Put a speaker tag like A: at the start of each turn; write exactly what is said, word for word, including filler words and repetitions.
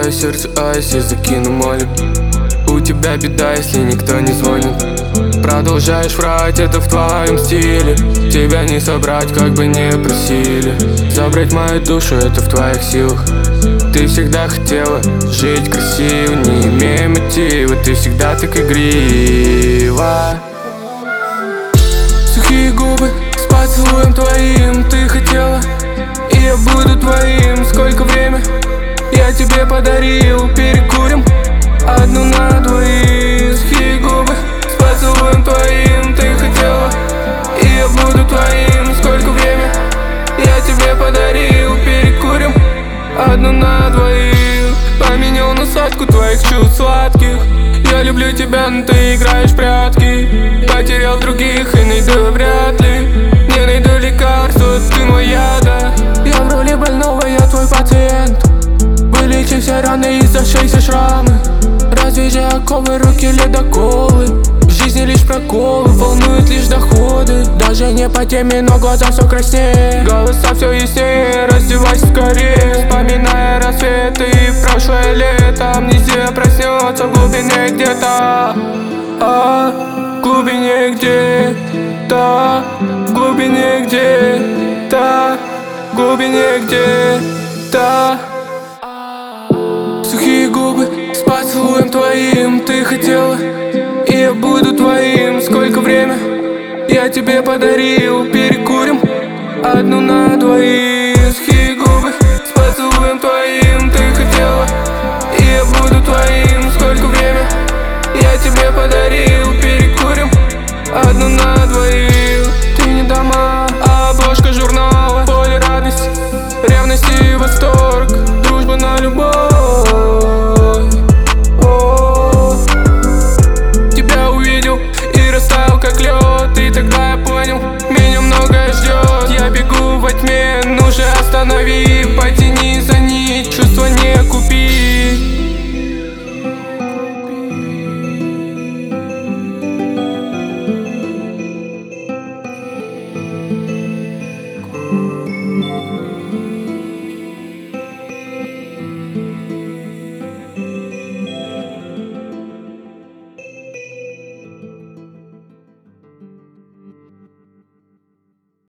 A: твое сердце айс, я закину молем. У тебя беда, если никто не звонит. Продолжаешь врать, это в твоем стиле. Тебя не собрать, как бы не просили. Забрать мою душу, это в твоих силах. Ты всегда хотела жить красиво, не имея мотива. Ты всегда так игрива. Сухие губы с поцелуем твоим ты хотела, и я буду твоим. Сколько время я тебе подарил, перекурим одну на двоих. Сухие губы с поцелуем твоим ты хотела, и я буду твоим. Сколько время я тебе подарил, перекурим одну на двоих. Поменял насадку твоих чувств сладких. Я люблю тебя, но ты играешь в прятки. Потерял других и найду вряд ли. Не найду лекарства, ты мой яда. Я в роли больного, я твой пациент. Вылечи все раны и зашейся шрамы. Развяжи оковы, руки ледоколы. В жизни лишь проколы, волнуют лишь доходы. Даже не по теме, но глаза все краснее. Голоса все яснее, раздевайся скорее. Вспоминая рассветы и прошлое лето. Амнезия проснется в глубине где-то. А, в глубине где-то. В глубине где-то. В глубине где-то. Сухие губы с поцелуем твоим ты хотела, и я буду твоим. Сколько время я тебе подарил, перекурим одну на двоих. Сухие губы с поцелуем твоим ты хотела, и я буду твоим. Сколько время я тебе подарил, перекурим одну на двоих. Ты не дома, а обложка журнала. Поле радости, ревности и восторг. Дружба на любовь.